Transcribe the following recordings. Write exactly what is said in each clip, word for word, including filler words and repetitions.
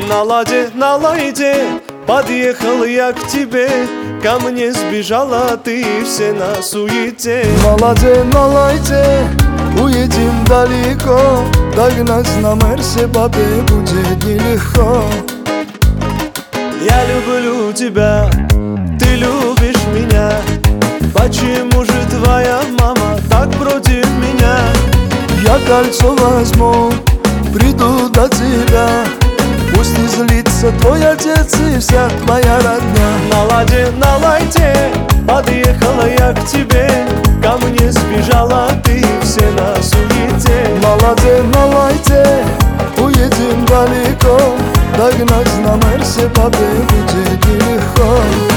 На ладе, на лайте, подъехал я к тебе. Ко мне сбежала ты, все на суете. На ладе, на лайте, уедем далеко. Догнать на Мерсе бабе будет нелегко. Я люблю тебя, ты любишь меня. Почему же твоя мама так против меня? Я кольцо возьму, приду до тебя. Пусть не злится твой отец и вся твоя родня. На ладе, на лайте, подъехала я к тебе. Ко мне сбежала ты, все на суете. На ладе, на лайте, уедем далеко. Догнать на Мерсе бабе будет нелегко.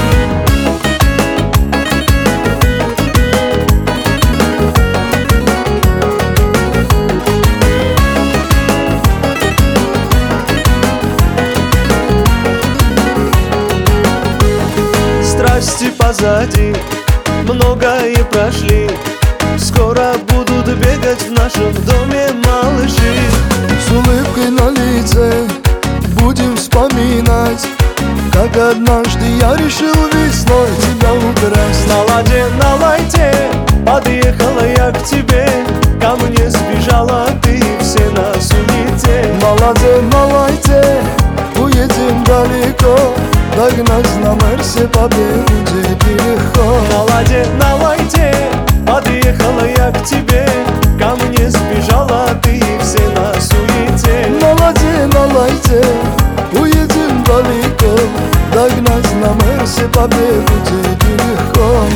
Страсти позади, многое прошли. Скоро будут бегать в нашем доме малыши. С улыбкой на лице будем вспоминать, как однажды я решил весной тебя украсть. На ладе, на лайте, подъехала я к тебе. Ко мне сбежала ты, все на суете. На ладе, на лайте, уедем далеко. Догнать на Мерсе бабе будет нелегко. На ладе, на лайте, подъехала я к тебе. Ко мне сбежала ты, все на суете. На ладе, на лайте, уедем далеко. Догнать на Мерсе бабе будет нелегко.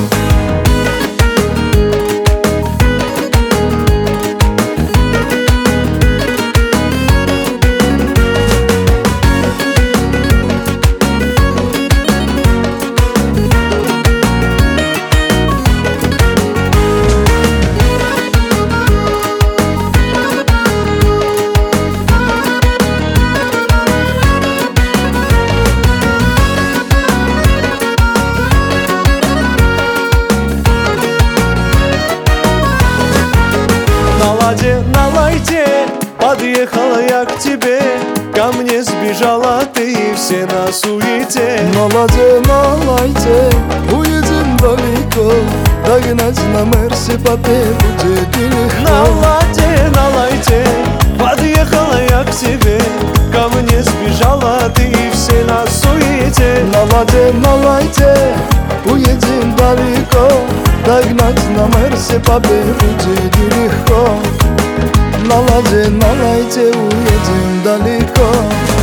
На ладе, на лайте, подъехала я к тебе. Ко мне сбежала ты, все на суете. На ладе, на лайте, уедем далеко. Догнать на Мерсе бабе будет нелегко. На ладе, на лайте, подъехала я к тебе. Ко мне сбежала ты, все на суете. На ладе, на лайте, уедем далеко. Догнать на Мерсе бабе будет нелегко. На ладе, на лайте, уедем далеко.